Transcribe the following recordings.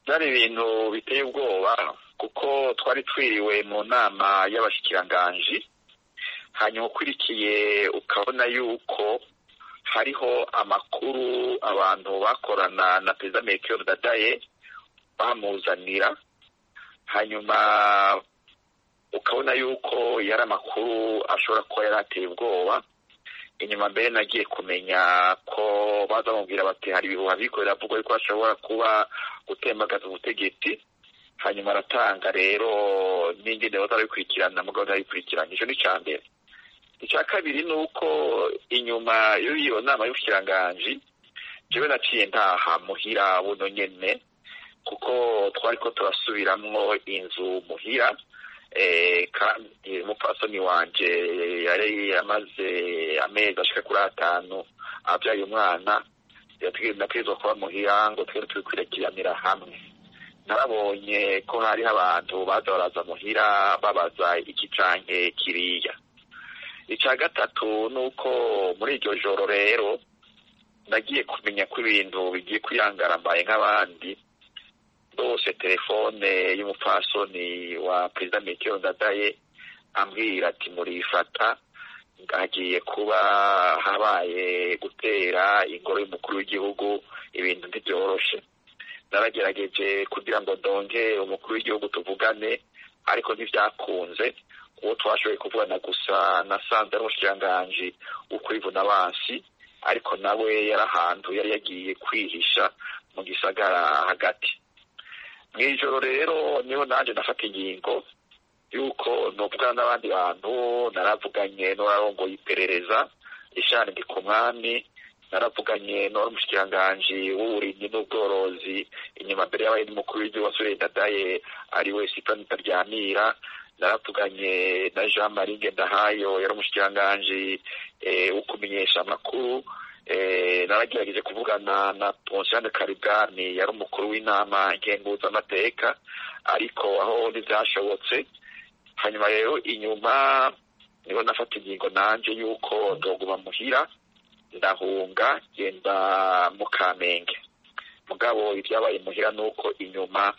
byari ibintu biteye ubwoba kuko twari twiriwe mu nama y'abashikiranganji, hanyuma ukurikiye ukabona yuko hariho amakuru abantu bakorana na Perezida Melchior Ndadaye bamuzanira, hanyuma ukabona yuko yari amakuru ashobora kuba yarateye ubwoba. Inyuma mbere nagiye kumenya ko baza bamubwira bati hari ibihuha bikorera avuga yuko ashobora kuba gutembagaza ubutegetsi, hanyuma aratanga rero n'ingene bazabikurikirana mugabo ntabikurikiranye. Ico ni ca mbere. Icya kabiri ni uko inyuma y'iyo nama y'ubushikiranganji jewe naciye ntaha muhira buno nyene, kuko twariko turasubiramwo inzu muhira, kandi umupfasoni wanje yari amaze amezi ashika kuri 5 avyaye umwana, nategerezwa kuba muhira ngo twere tubikurikiranira hamwe. Narabonye ko hariho abantu baza baraza muhira babaza iki canke kiriya. Icya gatatu ni uko muri iryo joro rero nagiye kumenya ko ibintu bigiye kwiyangara mbaye nk'abandi. Dose telefone y'umupfasoni wa Perezida Melchior Ndadaye ambwira ati murifata, hagiye kuba habaye gutera ingoro y'umukuru w'igihugu, ibintu ntibyoroshe. Naragerageje kugira ngo ndonge umukuru w'igihugu tuvugane, ariko ntivyakunze. Uwo twashoboye kuvugana gusa nasanze ari umushikiranganji w'ukwivuna abansi, ariko nawe yari ahantu yari yagiye kwihisha mu gisagara hagati. Mw'ijoro rero niho nanje nafata ingingo yuko novugana n'abandi bantu. Naravuganye n'uwarongoye iperereza Richard Ndikumwami, naravuganye n'uwari umushikiranganji w'uburimyi n'ubworozi inyuma mbere y'abaye n'umukuru w'igihugu Melchior Ndadaye ariwe Sipani Ntaryamira, naravuganye na Jean Marie Ngendahayo yari umushikiranganji wo kumenyesha amakuru, naragerageje kuvugana na Ponsiane Karibwani yari umukuru w'inama nkenguzamateka, ariko aho ntivyashobotse. Hanyuma rero inyuma niho nafata ingingo nanje yuko ndoguma muhira, ndahunga genda mu Kamenge. Mugabo ivyabaye muhira nuko inyuma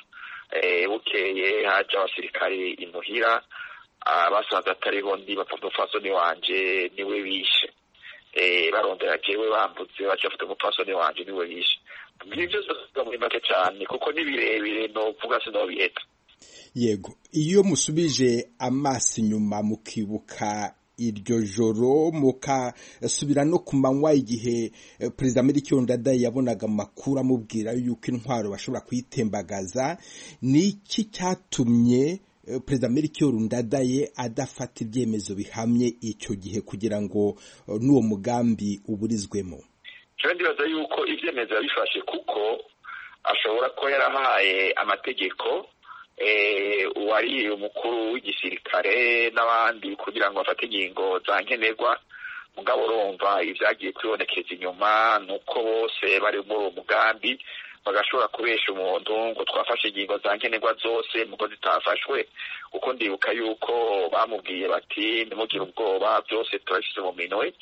bukeye haje abasirikare imuhira, basanze atariho ndi umupfasoni wanje niwe bishe. Barondera jewe bambutse baca bafite umupfasoni wanje niwe bishe. Ivyo vyose muri make cane kuko ni birebire novuga sinobiheta. Yego, iyo musubije amaso inyuma mukibuka iryo joro mukasubira no ku manywa igihe Perezida Melchior Ndadaye yabonaga amakuru amubwira yuko intwaro bashobora kuyitembagaza, niki cyatumye Perezida Melchior Ndadaye adafata ibyemezo bihamye icyo gihe kugira ngo n'uwo mugambi uburizwemo? Cyo ndibaza yuko ibyemezo yabifashe kuko ashobora ko yarahaye amategeko wari umukuru w'igisirikare n'abandi kugira ngo bafate ingingo za nkenerwa. Mugabo urumva ivyagiye kwibonekeza inyuma nuko bose bari muri uwo mugambi bagashobora kubesha umuntu ngo twafashe ingingo za nkenerwa zose muko zitafashwe, kuko ndibuka yuko bamubwiye bati ntimugire ubwoba byose turashyize mu minwe.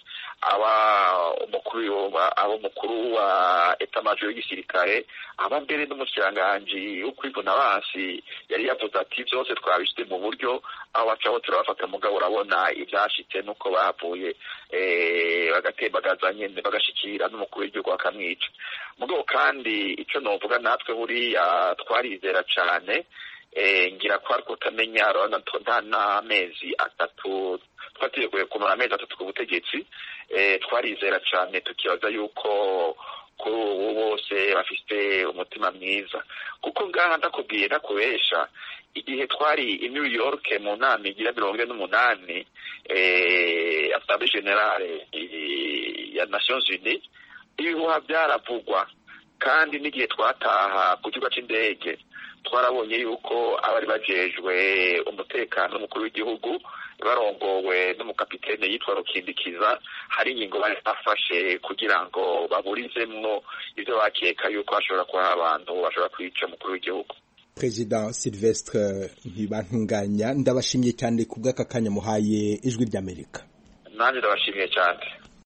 Umukuru wa etamajoro y'igisirikare aba mbere n'umushikiranganji w'ukwivuna abansi yari yavuze ati byose twabishyize mu buryo, aho bacaho turabafata. Mugabo urabona ivyashitse nuko bahavuye bagatembagaza nyene bagashikira n'umukuru w'igihugu bakamwica. Mugabo kandi ico novuga natwe buriya twarizera cane, ngira ko ariko utamenya nta n'amezi 3 twateguye kumara amezi 3 ku butegetsi. Twarizera cane tukibaza yuko kuri ubu bose bafite umutima mwiza, kuko ngaha ndakubwiye ndakubesha igihe twari i New York mu nama igira 48 Assemblée Générale ya Nations Unies, ibihuha byaravugwa. Kandi n'igihe twataha ku kibuga c'indege twarabonye yuko abari bajejwe umutekano n'umukuru w'igihugu barongowe n'umukapitene yitwa Rukindikiza hari ingingo bari bafashe kugira ngo baburizemwo ivyo bakeka yuko hashobora kuba abantu bashobora kwica umukuru w'igihugu. President Sylvestre Ntibantunganya, ndabashimiye cyane kubw'aka kanya muhaye Ijwi ry'Amerika. Nanjye ndabashimiye cyane.